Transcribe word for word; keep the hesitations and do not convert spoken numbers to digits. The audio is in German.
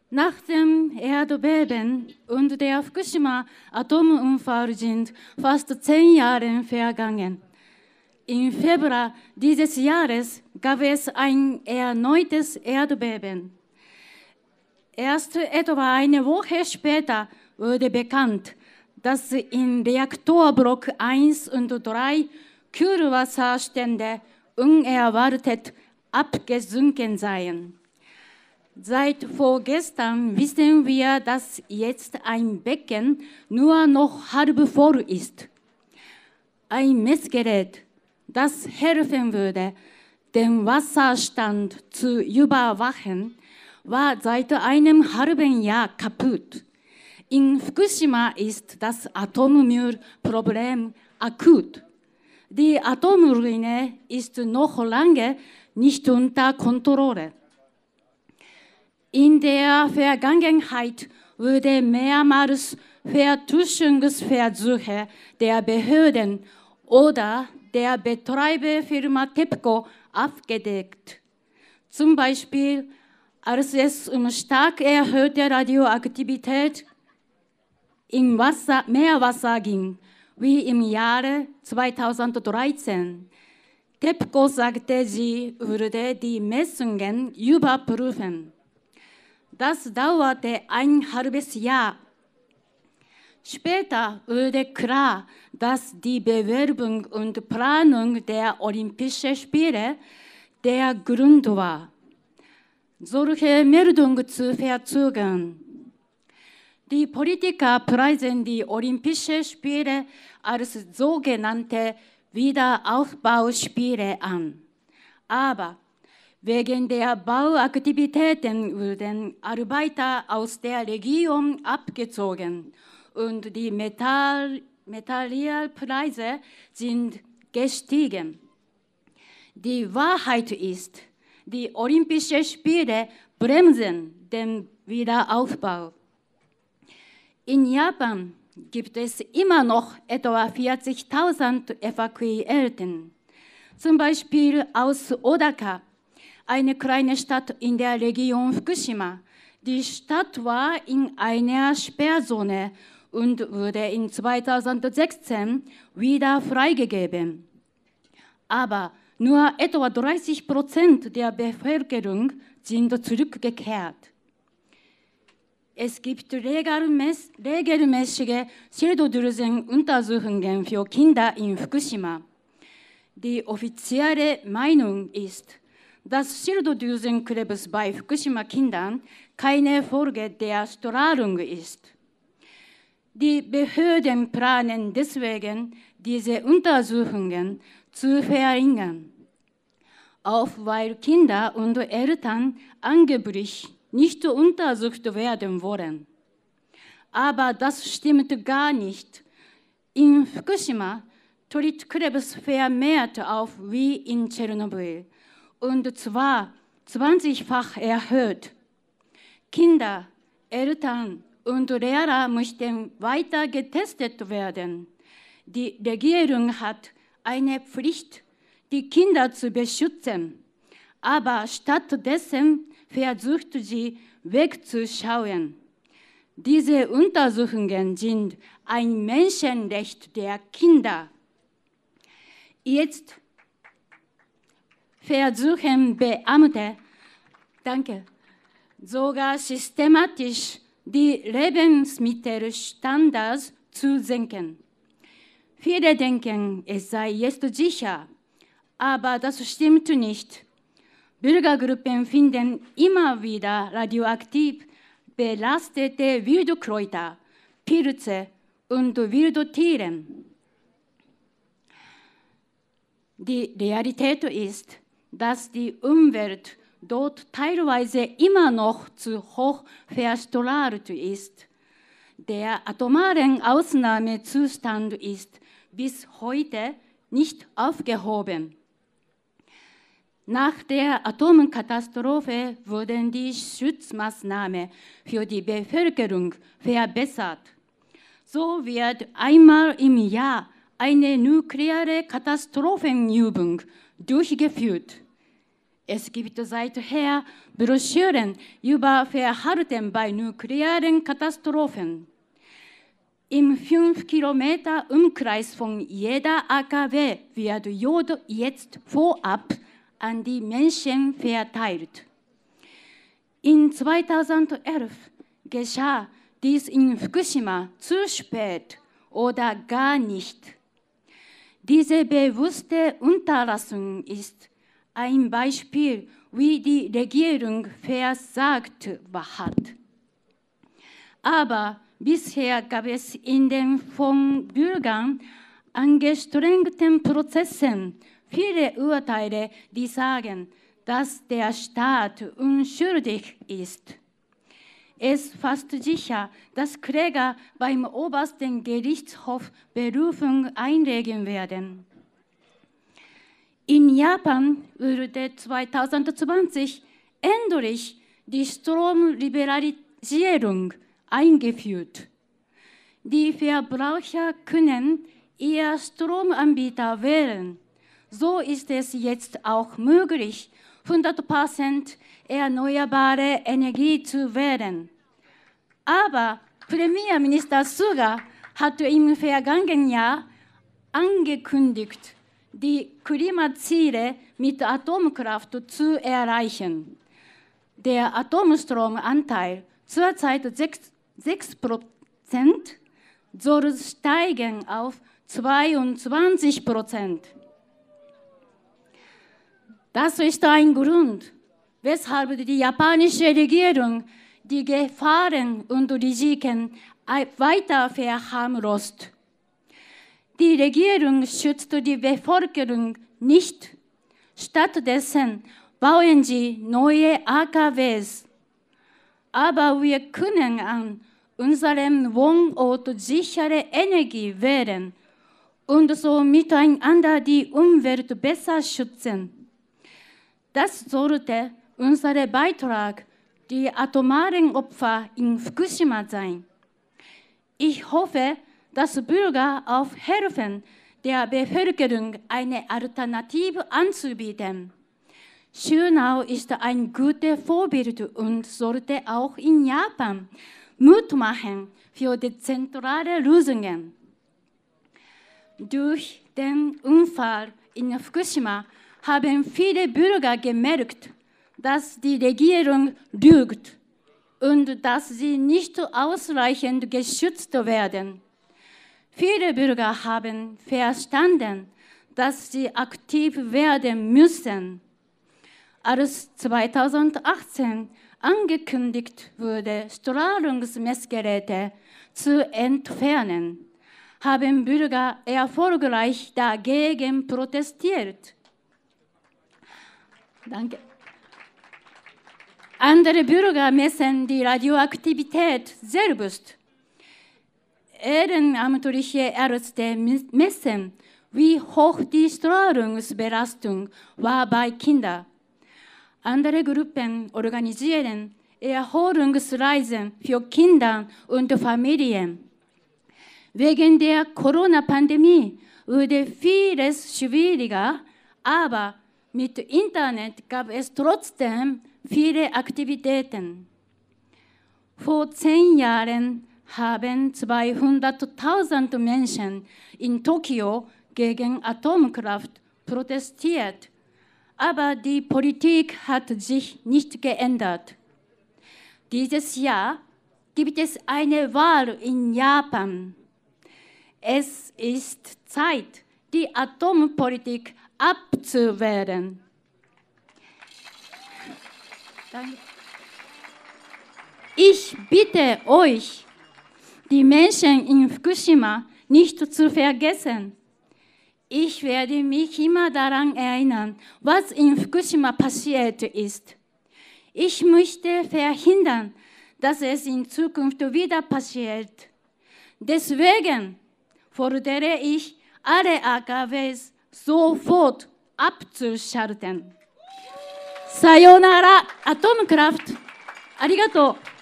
Nach dem Erdbeben und der Fukushima-Atomunfall sind fast zehn Jahre vergangen. Im Februar dieses Jahres gab es ein erneutes Erdbeben. Erst etwa eine Woche später wurde bekannt, dass in Reaktorblock eins und drei Kühlwasserstände unerwartet abgesunken seien. Seit vorgestern wissen wir, dass jetzt ein Becken nur noch halb voll ist. Ein Messgerät, das helfen würde, den Wasserstand zu überwachen, war seit einem halben Jahr kaputt. In Fukushima ist das Atommüllproblem akut. Die Atomruine ist noch lange nicht unter Kontrolle. In der Vergangenheit wurde mehrmals Vertuschungsversuche der Behörden oder der Betreiberfirma TEPCO aufgedeckt. Zum Beispiel, als es um stark erhöhte Radioaktivität im Wasser, Meerwasser ging, wie im Jahre zweitausenddreizehn. TEPCO sagte, sie würde die Messungen überprüfen. Das dauerte ein halbes Jahr. Später wurde klar, dass die Bewerbung und Planung der Olympischen Spiele der Grund war, solche Meldungen zu verzögern. Die Politiker preisen die Olympischen Spiele als sogenannte Wiederaufbauspiele an. Aber wegen der Bauaktivitäten wurden Arbeiter aus der Region abgezogen und die Metall Materialpreise sind gestiegen. Die Wahrheit ist, die Olympischen Spiele bremsen den Wiederaufbau. In Japan gibt es immer noch etwa vierzigtausend Evakuierten, zum Beispiel aus Odaka, eine kleine Stadt in der Region Fukushima. Die Stadt war in einer Sperrzone und wurde in zweitausendsechzehn wieder freigegeben. Aber nur etwa dreißig Prozent der Bevölkerung sind zurückgekehrt. Es gibt regelmäß, regelmäßige Schilddrüsenuntersuchungen für Kinder in Fukushima. Die offizielle Meinung ist, dass Schilddrüsenkrebs bei Fukushima-Kindern keine Folge der Strahlung ist. Die Behörden planen deswegen, diese Untersuchungen zu verringern, auch weil Kinder und Eltern angeblich nicht untersucht werden wollen. Aber das stimmt gar nicht. In Fukushima tritt Krebs vermehrt auf wie in Tschernobyl, und zwar zwanzigfach erhöht. Kinder, Eltern und Lehrer möchten weiter getestet werden. Die Regierung hat eine Pflicht, die Kinder zu beschützen, aber stattdessen versucht sie wegzuschauen. Diese Untersuchungen sind ein Menschenrecht der Kinder. Jetzt versuchen Beamte, danke, sogar systematisch die Lebensmittelstandards zu senken. Viele denken, es sei jetzt sicher, aber das stimmt nicht. Bürgergruppen finden immer wieder radioaktiv belastete Wildkräuter, Pilze und Wildtiere. Die Realität ist, dass die Umwelt dort teilweise immer noch zu hoch verstrahlt ist. Der atomare Ausnahmezustand ist bis heute nicht aufgehoben. Nach der Atomkatastrophe wurden die Schutzmaßnahmen für die Bevölkerung verbessert. So wird einmal im Jahr eine nukleare Katastrophenübung durchgeführt. Es gibt seither Broschüren über Verhalten bei nuklearen Katastrophen. Im fünf Kilometer Umkreis von jeder A K W wird Jod jetzt vorab an die Menschen verteilt. In zweitausendelf geschah dies in Fukushima zu spät oder gar nicht. Diese bewusste Unterlassung ist ein Beispiel, wie die Regierung versagt hat. Aber bisher gab es in den von Bürgern angestrengten Prozessen viele Urteile, die sagen, dass der Staat unschuldig ist. Es ist fast sicher, dass Kläger beim obersten Gerichtshof Berufung einlegen werden. In Japan wurde zweitausendzwanzig endlich die Stromliberalisierung eingeführt. Die Verbraucher können ihr Stromanbieter wählen. So ist es jetzt auch möglich, hundert Prozent erneuerbare Energie zu wählen. Aber Premierminister Suga hat im vergangenen Jahr angekündigt, die Klimaziele mit Atomkraft zu erreichen. Der Atomstromanteil zurzeit sechs Prozent soll steigen auf zweiundzwanzig Prozent. Das ist ein Grund, weshalb die japanische Regierung die Gefahren und Risiken weiter verharmlost. Die Regierung schützt die Bevölkerung nicht. Stattdessen bauen sie neue A K Ws. Aber wir können an unserem Wohnort sichere Energie wählen und so miteinander die Umwelt besser schützen. Das sollte unser Beitrag, die atomaren Opfer in Fukushima sein. Ich hoffe, dass Bürger aufhelfen, der Bevölkerung eine Alternative anzubieten. Schönau ist ein gutes Vorbild und sollte auch in Japan Mut machen für dezentrale Lösungen. Durch den Unfall in Fukushima haben viele Bürger gemerkt, dass die Regierung lügt und dass sie nicht ausreichend geschützt werden. Viele Bürger haben verstanden, dass sie aktiv werden müssen. Als zweitausendachtzehn angekündigt wurde, Strahlungsmessgeräte zu entfernen, haben Bürger erfolgreich dagegen protestiert. Danke. Andere Bürger messen die Radioaktivität selbst. Ehrenamtliche Ärzte messen, wie hoch die Strahlungsbelastung war bei Kindern. Andere Gruppen organisieren Erholungsreisen für Kinder und Familien. Wegen der Corona-Pandemie wurde vieles schwieriger, aber mit Internet gab es trotzdem viele Aktivitäten. Vor zehn Jahren haben zweihunderttausend Menschen in Tokio gegen Atomkraft protestiert. Aber die Politik hat sich nicht geändert. Dieses Jahr gibt es eine Wahl in Japan. Es ist Zeit, die Atompolitik abzuwehren. Ich bitte euch, die Menschen in Fukushima nicht zu vergessen. Ich werde mich immer daran erinnern, was in Fukushima passiert ist. Ich möchte verhindern, dass es in Zukunft wieder passiert. Deswegen fordere ich, alle A K Ws sofort abzuschalten. Sayonara, Atomkraft. Arigato.